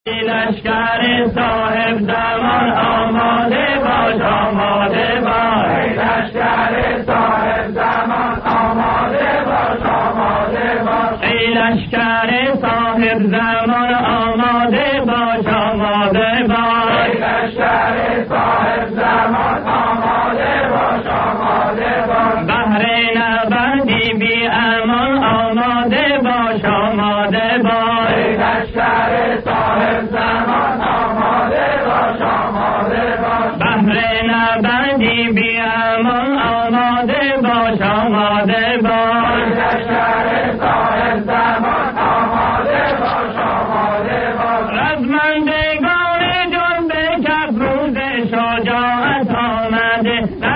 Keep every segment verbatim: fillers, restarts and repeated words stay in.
لشکر صاحب زمان آماده باش، آماده باش. لشکر صاحب زمان آماده باش، آماده باش. ای لشکر صاحب زمان آماده باش، آماده باش. ای لشکر صاحب زمان آماده باش، آماده باش. بهر نبردی بی امان آماده باش، آماده باش. ای لشکر صاحب زمان آماده باش، آماده باش. بهر نبردی بی امان آماده باش، آماده باش. ای لشکر صاحب زمان آماده باش، آماده باش. رزمندگان جنب کف روز شجاعت آمده،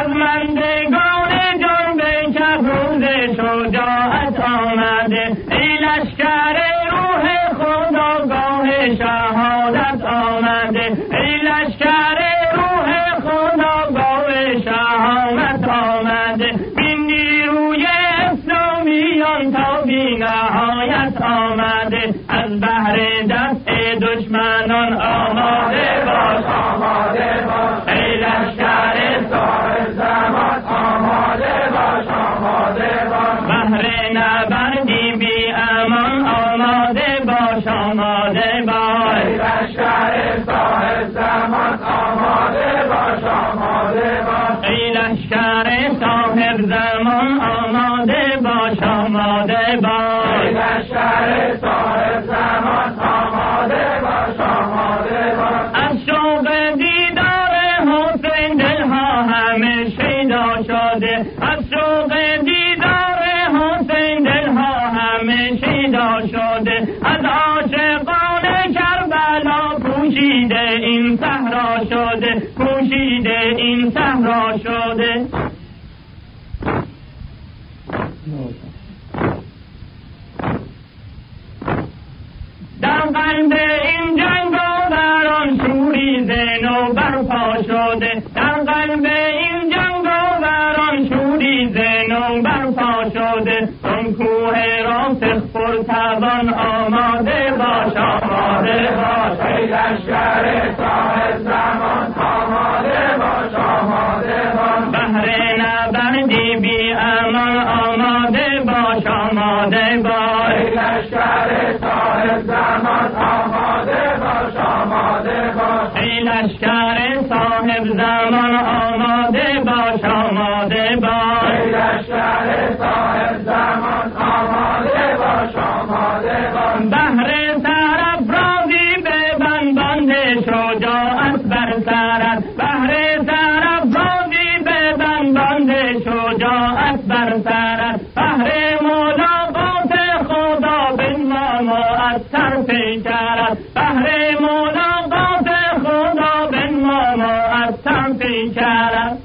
رزمندگان جنب کف روز شجاعت آمده. ای لشکر روح خداگاه شهادت آمده، ای لشکر روح خداگاه شهادت آمده. بین نیروی اسلامیان تا بی نهایت آمده، از بحر دست دشمنان آماده باش، آماده باش. ای لشکر صاحب زمان آماده باش، آماده باش. بهر نبردی بی امان آماده باش، آماده باش. ای لشکر صاحب زمان آماده باش، آماده باش. ای لشکر صاحب زمان آماده باش، آماده باش. ای لشکر صاحب زمان آماده باش، آماده باش. از شوق دیدار حسین دلها همه شیدا شده، از شوق دیدار حسین دلها همه شیدا شده. از عاشقان کربلا پوشیده این صحرا شده، پوشیده این صحرا شده. در قلب این جنگاوران شوری زنو برپا شده، در قلب این جنگاوران شوری زنو برپا شده. چون کوه راسخ پرتوان آماده باش، آماده باش. ای لشکر صاحب زمان آماده باش، آماده باش. بهر نبردی بی امان آماده باش، آماده باش. ای لشکر صاحب زمان آماده باش، آماده باش. ای لشکر صاحب زمان آماده باش، آماده باش. ای لشکر صاحب زمان آماده باش، آماده باش. بهر سرافرازی ببند بند شجاعت بر سرت، بهر سرافرازی ببند بند شجاعت بر سرت. بهر ملاقات خدا بنما مؤثر پیکرت، بهر ملاقات خدا بنما مؤثر پیکرت.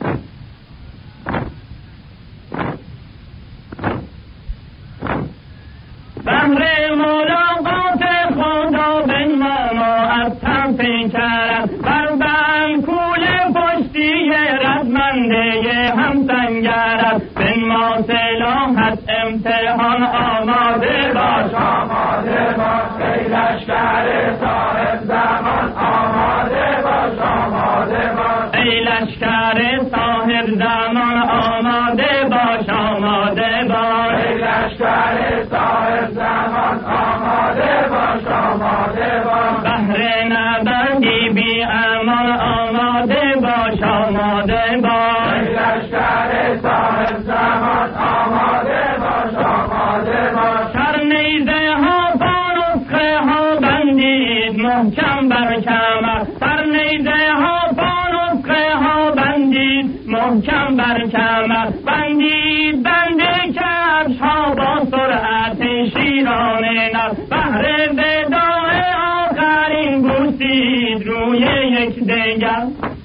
بهر ملاقات خدا بنما مؤثر پیکرت. بر بنکول پشتی رزمنده هم سنگرت، بنما سلاحت امتحان آماده باش، آماده باش. ای لشکر صاحب زمان آماده باش، آماده باش. ای لشکر صاحب زمان آماده باش، آماده باش. ای لشکر صاحب زمان آماده باش، آماده باش. بهر نبردی بی امان آماده باش، آماده باش. ای لشکر صاحب زمان آماده باش، آماده باش. سر نیزه ها با نسخه ها بندید محکم بر کمر، سر نیزه ها با نسخه ها بندید محکم بر کمر. بندید بند کفش ها با سرعت شیران نر. بهر وداع آخرین بوسید روی یک دگر.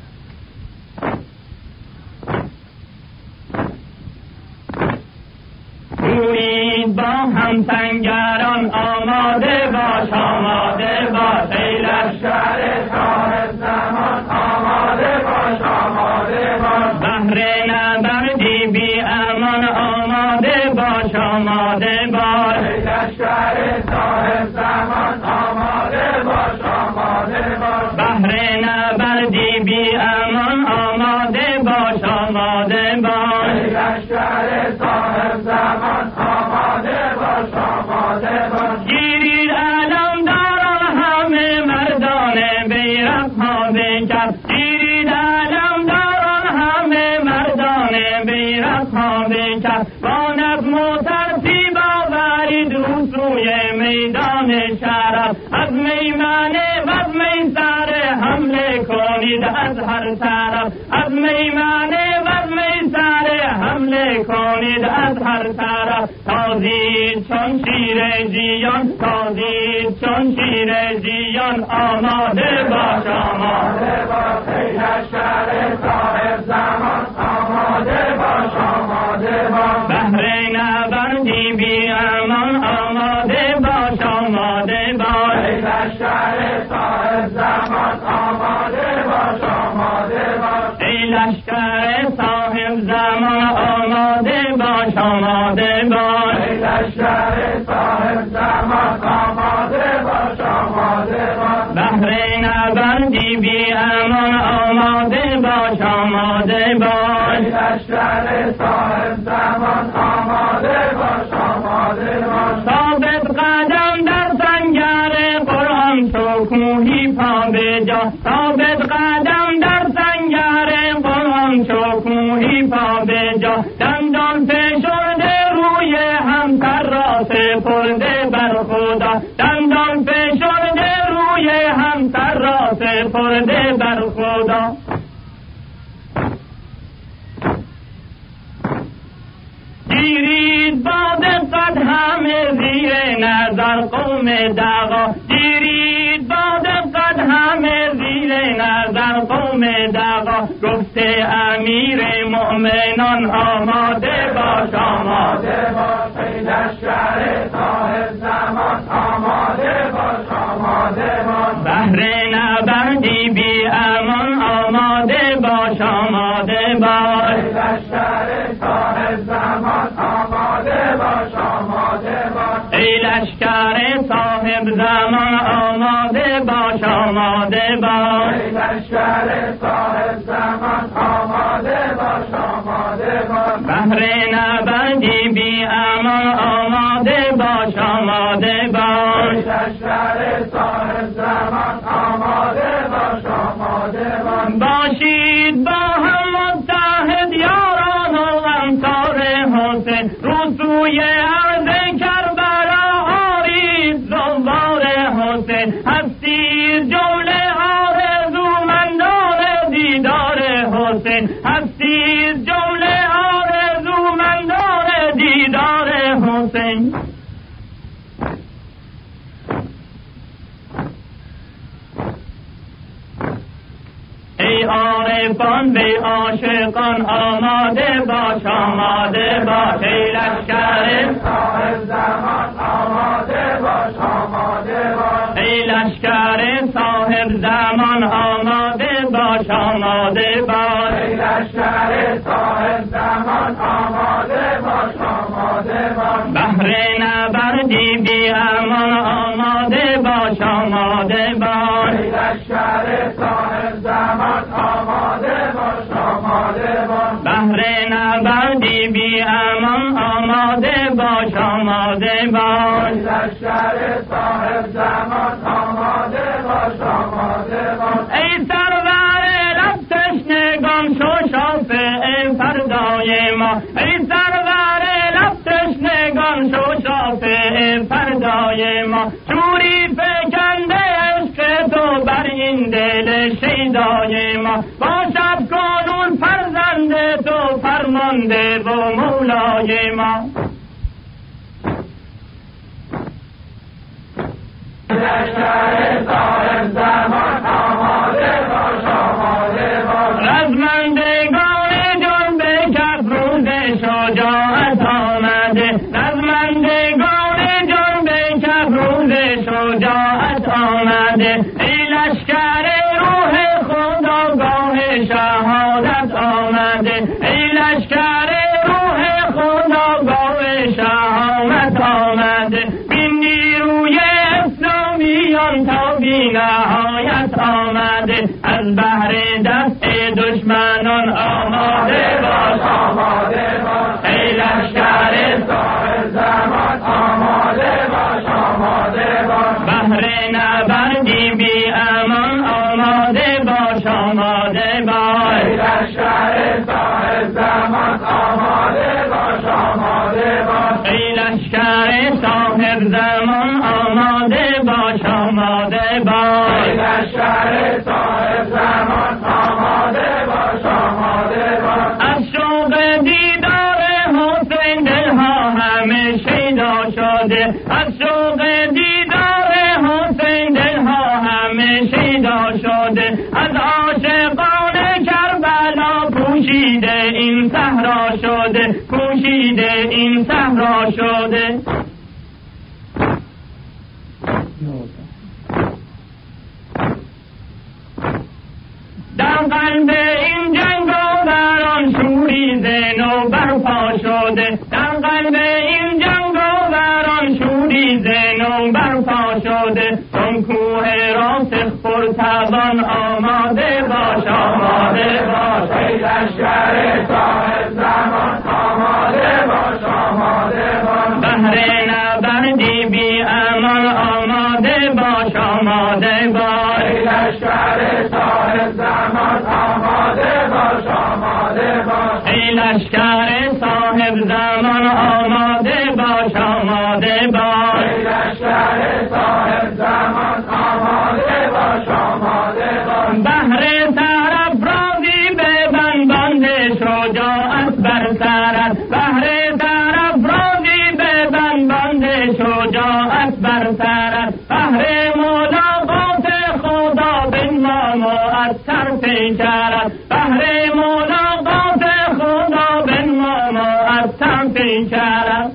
گویید با هم سنگران آماده باش، آماده باش. ای لشکر صاحب زمان آماده باش، آماده باش. بهر نبردی بی امان آماده باش، آماده باش. ای لشکر صاحب زمان آماده باش، آماده بیرق ها بکرد. گیرید علمداران همه مردان بیرق ها بکرد. با نظم و ترتیب آورید رو سوی میدان شرف. از میمنه و از میسره حمله کنید از هر طرف. از میمنه و از میسره حمله کنید از هر طرف. تازید چون شیر جیان، تازید چون شیر جیان، آماده باش آماده باش ای لشکر صاحب زمان. آماده باش آماده باش بهر نبردی بی امان. آماده باش آماده باش ای لشکر صاحب زمان. آماده باش آماده باش ای لشکر صاحب زمان. آماده باش آماده باش ای لشکر صاحب زمان. آماده باش آماده باش بهر نبردی بی امان. آماده باش آماده باش ای لشکر صاحب زمان. آماده باش آماده باش ثابت قدم در سنگر قرآن تو کوهی پا بجا. ثابت قدم در سنگر قرآن تو کوهی پا بجا. دندان فشرده روی همسر را سپرده بر خدا. دندان فشرده روی همسر را سپرده بر خدا. گیرید با دقت همه زیر نظر قوم دغا. گیرید با دقت همه زیر نظر قوم دغا. گفته امیر مؤمنان آماده باش آماده باش ای لشکر صاحب زمان. آماده باش آماده باش بهر نبردی بی امان. آماده باش آماده باش ای لشکر صاحب زمان. آماده باش آماده باش ای لشکر صاحب زمان. آماده باش آماده باش ای لشکر صاحب زمان. آماده باش آماده باش بهر نبردی بی امان. آماده باش آماده باش ای لشکر صاحب زمان. آماده باش آماده باش باشید با هم متحد یاران و امثال حسین. رو سوی عرض کربلا آرید زوار حسین. هستید جمله آرزومندان دیدار حسین. هستید جمله آرزومندان دیدار حسین. ای عارفان به عاشقان آماده باش آماده باش ای لشکر صاحب زمان. آماده باش آماده باش ای لشکر صاحب زمان. آماده باش آماده باش ای لشکر صاحب زمان. آماده باش آماده باش بهر نبردی بی امان. آماده باش آماده باش ای لشکر صاحب زمان. آماده باش آماده باش بهر نبردی بی امان. آماده باش آماده باش ای لشکر صاحب زمان. آماده باش آماده باش ای سرور لب تشنگان شو شافع فردای ما. ای سرور لب تشنگان شو شافع فردای ما. شوری فکنده عشق تو بر این دل شیدای ما. باشد کنون فرزند تو فرمانده و مولای ما. لشکر صاحب زمان. آماده باش آماده باش رزمندگان جان به کف روز شجاعت آمده. رزمندگان جان به کف روز شجاعت آمده. ای لشکر روح خداگاه شهادت آمده. ای لشکر روح خداگاه شهادت آمده. بین نیروی اسلامیان تا بی نهایت آمده. از بحر دست دشمنان آماده باش آماده باش ای لشکر صاحب زمان. آماده باش آماده باش بحر نبردی بی امان. آماده زمان آماده باش آماده باش لشکر صاحب زمان آماده باش آماده باش از شوق دیدار حسین دلها همه شیدا شده از شوق دیدار حسین دلها همه شیدا شده از عاشقان کربلا پوشیده این صحرا شده پوشیده این صحرا شده در قلب این جنگاوران شوری زنو برپا شده در قلب این جنگاوران شوری زنو برپا شده چون کوه راسخ پرتوان آماده باش آماده باش ای لشکر صاحب زمان آماده باش آماده باش بهر نبردی بی امان آماده باش آماده باش ای لشکر صاحب زمان آماده باش آماده باش ای لشکر صاحب زمان آماده باش آماده باش ای لشکر صاحب زمان آماده باش آماده باش بهر طرف راضی ببند بند شجاعت بر سرت بهر طرف راضی ببند بند شجاعت بر سرت بهر ملاقات خدا بنما مؤثر پیکرت بهر ملاقات خدا بنما مؤثر پیکرت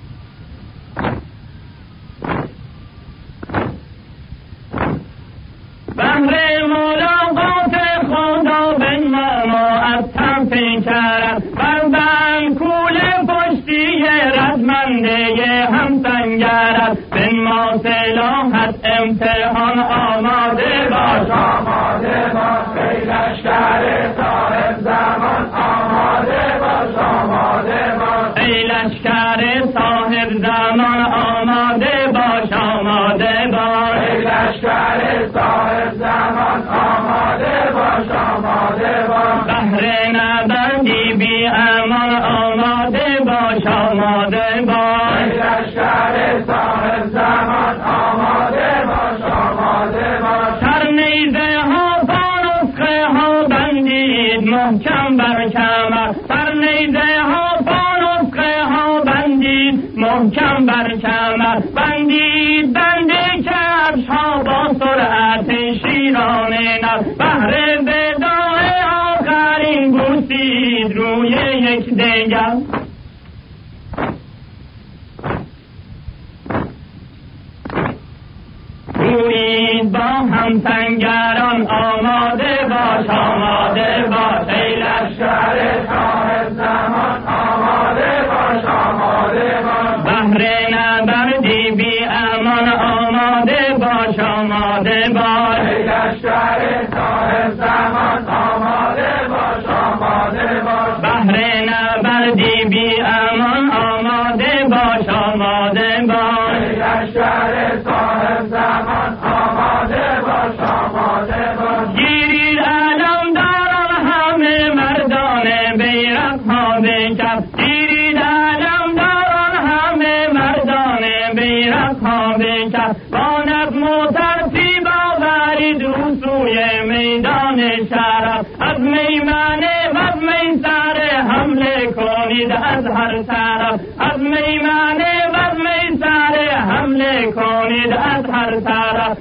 بهر ملاقات خدا بنما مؤثر پیکرت بر بنکول پشتی رزمنده هم سنگرت بنما سلاحت امتحان آماده باش آماده باش ای لشکر صاحب زمان آماده باش آماده باش ای لشکر صاحب زمان آماده باش آماده باش ای لشکر صاحب زمان آماده باش آماده باش بهر نبردی بی امان آماده باش آماده باش ای لشکر صاحب زمان آماده باش آماده باش سر نیزه ها فانوسخه ها بندید محکم بر کمر سر نیزه ها فانوسخه ها بندید محکم بر کمر بندید بنده کفش ها با سرعت شیران نر بهر وداع آخرین بوسید روی یک دگر گویید با هم سنگران آماده باش آماده باش ای لشکر صاحب زمان آماده باش آماده باش بهر نبردی بی امان آماده باش آماده باش ای لشکر صاحب زمان آماده باش آماده باش بهر نبردی بی امان آماده باش آماده باش ای لشکر صاحب زمان آماده باش آماده باش گیرید علمداران همه مردان بیرق ها بکف گیرید علمداران همه مردان بیرق ها بکف با نظم و ترتیب آورید رو سوی میدان شرف از میمنه و از میسره حمله کنید از هر طرف از میمنه و از میسره حمله کنید از هر طرف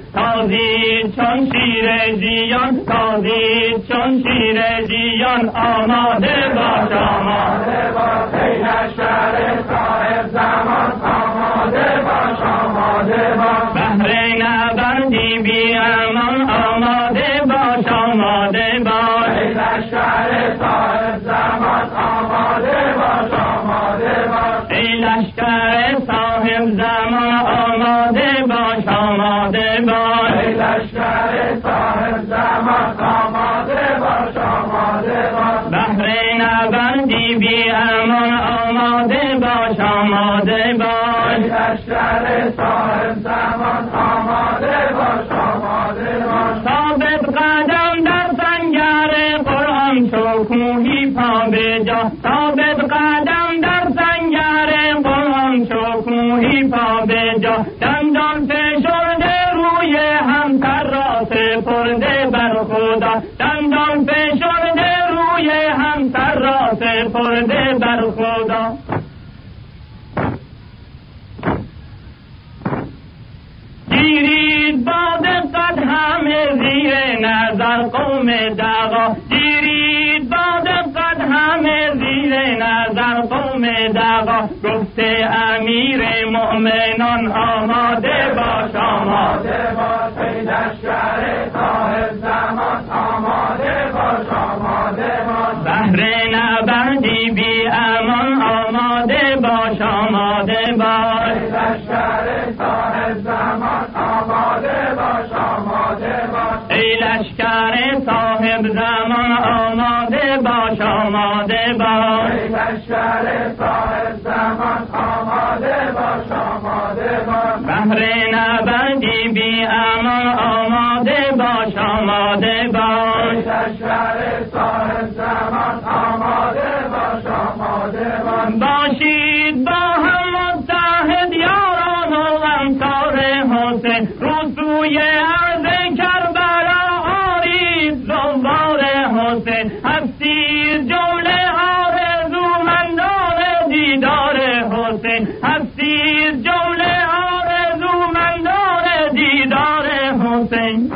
تازید چون شیر جیان تازید چون شیر جیان آماده باش آماده باش ای لشکر صاحب زمان آماده باش آماده باش بهر نبردی بی امان آماده باش آماده باش ای لشکر صاحب زمان آماده باش آماده باش ای لشکر صاحب زمان آماده باش آماده باش ای لشکر صاحب زمان آماده باش آماده باش بهر نبردی بی امان آماده باش آماده باش ای لشکر صاحب زمان آماده باش آماده باش ثابت قدم در سنگر قرآن تو کوهی پا به جا ثابت قدم در سنگر قرآن تو کوهی پا به جا سپرده بر خدا، دندان فشرده روی همسر را سپرده بر خدا. گیرید با دقت همه زیر نظر قوم دغا، گیرید با دقت همه زیر نظر قوم دغا. گفته امیر مؤمنان آماده باش آماده باش، ای لشکر صاحب زمان آماده باش آماده باش. بهر نبردی بی امان آماده باش آماده باش، ای لشکر صاحب زمان آماده باش آماده باش. ای لشکر صاحب زمان آماده باش آماده باش، ای لشکر صاحب زمان آماده باش آماده باش. بهر نبردی بی امان آماده باش آماده باش، ای لشکر صاحب زمان آماده باش آماده باش. باشید با هم متحد یاران و امثال حسین، رسوی عرض کربلا آرید زوار حسین. هستید جمله آرزومندان دیدار حسین، هستید جمله آرزومندان دیدار حسین.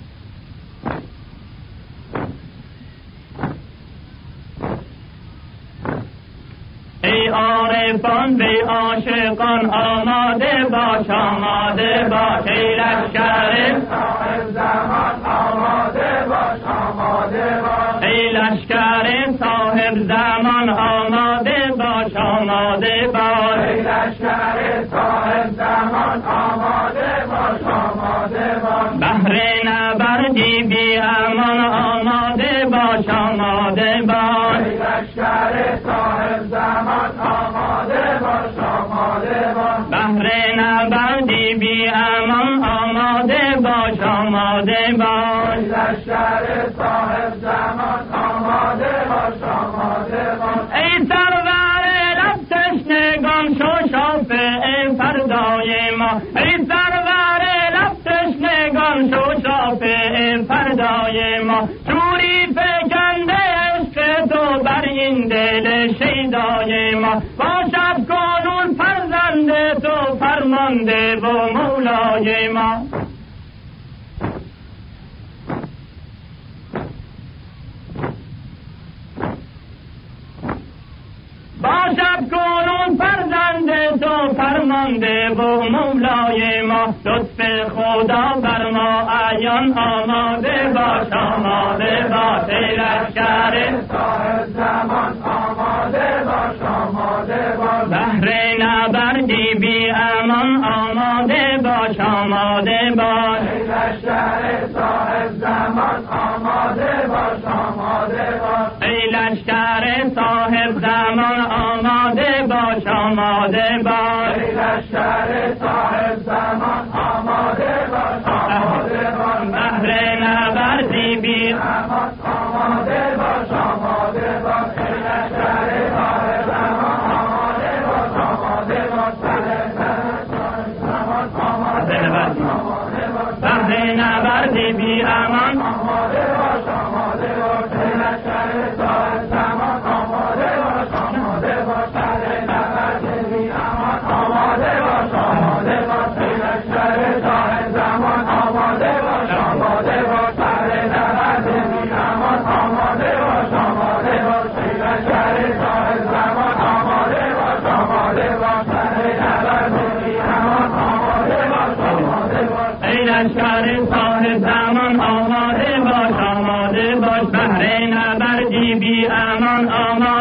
ای عارفان به عاشقان آماده باش آماده باش، ای لشکر صاحب زمان آماده باش آماده باش. ای لشکر صاحب زمان آماده باش آماده باش، ای لشکر صاحب زمان آماده باش آماده باش. بهر نبردی بی امان آماده باش آماده باش، ای لشکر صاحب زمان آماده باش آماده باش. بهر نبردی بی امان آماده باش آماده باش، ای لشکر صاحب زمان آماده باش آماده باش. ای سرور لب تشنگان شو شافع فردای ما، ای سرور لب تشنگان شو شافع فردای ما. جوری فکنده عشق تو بر این دل شیدای ما، باشد کنون فرزند تو فرمانده و مولای ما. باشد کنون فرزند تو فرمانده و مولای ما. لطف خدا بر ما عیان آماده باش آماده باش، ای لشکر صاحب زمان آماده باش آماده باش. بهر نبردی بی امان آماده باش آماده باش، ای لشکر صاحب زمان آماده باش آماده باش. ای لشکر صاحب زمان آماده باش آماده باش، ای لشکر صاحب زمان آماده باش آماده باش. بهر نبردی بی امان آماده باش آماده باش، ای لشکر صاحب زمان آماده باش آماده باش. بهر نبردی بی امان آماده باش آماده باش، ای لشکر صاحب زمان آماده باش آماده باش. بهر نبردی بی امان آماده باش آماده باش، ای لشکر صاحب زمان آماده باش آماده باش. بهر نبردی بی امان آماده باش آماده باش، ای لشکر صاحب زمان آماده باش آماده باش. بهر نبردی بی امان آماده باش آماده باش، ای لشکر صاحب زمان آماده باش آماده باش. بهر نبردی بی امان آماده